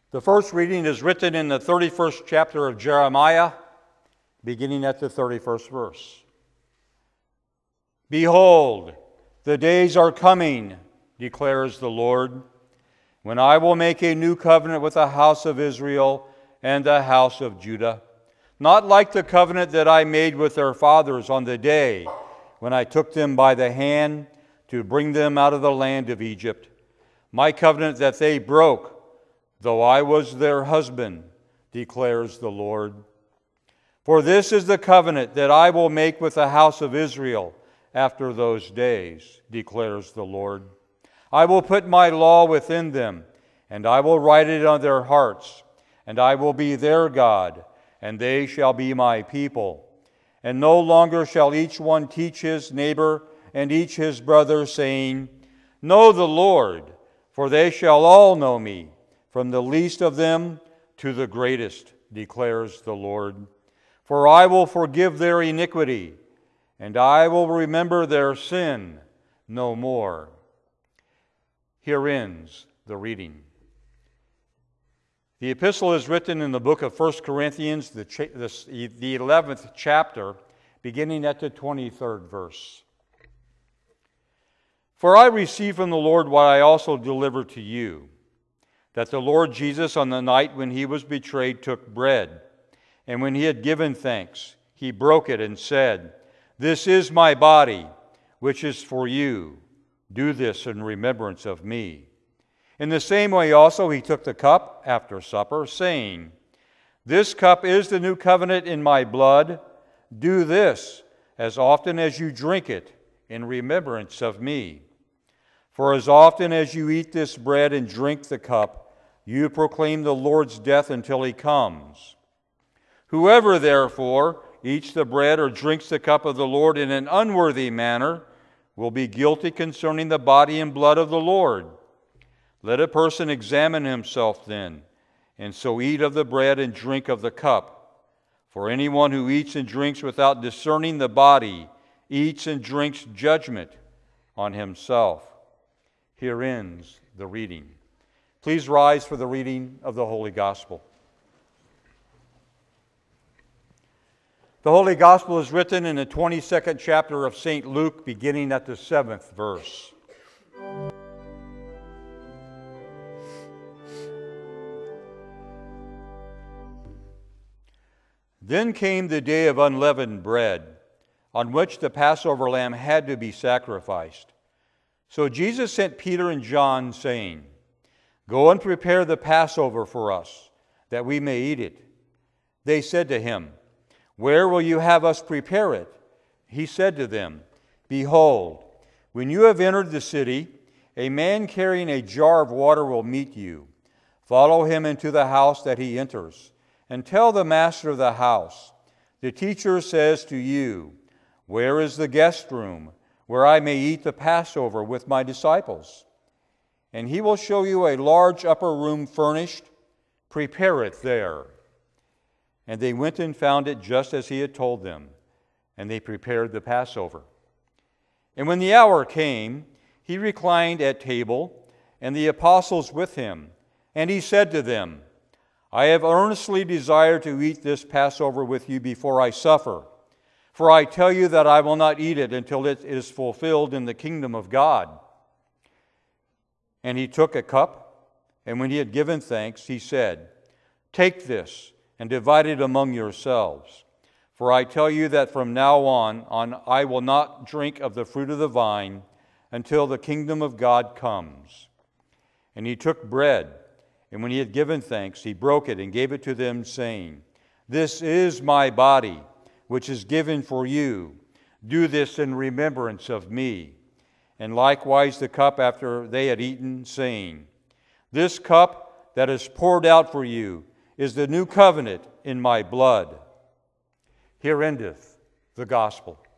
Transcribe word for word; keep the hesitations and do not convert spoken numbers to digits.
The first reading is written in the thirty-first chapter of Jeremiah, beginning at the thirty-first verse. Behold, the days are coming, declares the Lord, when I will make a new covenant with the house of Israel and the house of Judah, not like the covenant that I made with their fathers on the day when I took them by the hand to bring them out of the land of Egypt, my covenant that they broke, though I was their husband, declares the Lord. For this is the covenant that I will make with the house of Israel after those days, declares the Lord. I will put my law within them, and I will write it on their hearts, and I will be their God, and they shall be my people. And no longer shall each one teach his neighbor and each his brother, saying, Know the Lord, for they shall all know me, from the least of them to the greatest, declares the Lord. For I will forgive their iniquity, and I will remember their sin no more. Here ends the reading. The epistle is written in the book of First Corinthians, the, cha- the, the eleventh chapter, beginning at the twenty-third verse. For I received from the Lord what I also delivered to you, that the Lord Jesus, on the night when he was betrayed, took bread, and when he had given thanks, he broke it and said, This is my body, which is for you. Do this in remembrance of me. In the same way also he took the cup after supper, saying, This cup is the new covenant in my blood. Do this as often as you drink it in remembrance of me. For as often as you eat this bread and drink the cup, you proclaim the Lord's death until he comes. Whoever, therefore, eats the bread or drinks the cup of the Lord in an unworthy manner will be guilty concerning the body and blood of the Lord. Let a person examine himself then, and so eat of the bread and drink of the cup. For anyone who eats and drinks without discerning the body eats and drinks judgment on himself. Here ends the reading. Please rise for the reading of the Holy Gospel. The Holy Gospel is written in the twenty-second chapter of Saint Luke, beginning at the seventh verse. Then came the day of unleavened bread, on which the Passover lamb had to be sacrificed. So Jesus sent Peter and John, saying, Go and prepare the Passover for us, that we may eat it. They said to him, Where will you have us prepare it? He said to them, Behold, when you have entered the city, a man carrying a jar of water will meet you. Follow him into the house that he enters, and tell the master of the house, The teacher says to you, Where is the guest room, where I may eat the Passover with my disciples? And he will show you a large upper room furnished. Prepare it there. And they went and found it just as he had told them, and they prepared the Passover. And when the hour came, he reclined at table, and the apostles with him. And he said to them, I have earnestly desired to eat this Passover with you before I suffer. For I tell you that I will not eat it until it is fulfilled in the kingdom of God. And he took a cup, and when he had given thanks, he said, Take this and divide it among yourselves. For I tell you that from now on, on I will not drink of the fruit of the vine until the kingdom of God comes. And he took bread, and when he had given thanks, he broke it and gave it to them, saying, This is my body, which is given for you. Do this in remembrance of me. And likewise the cup after they had eaten, saying, This cup that is poured out for you is the new covenant in my blood. Here endeth the gospel.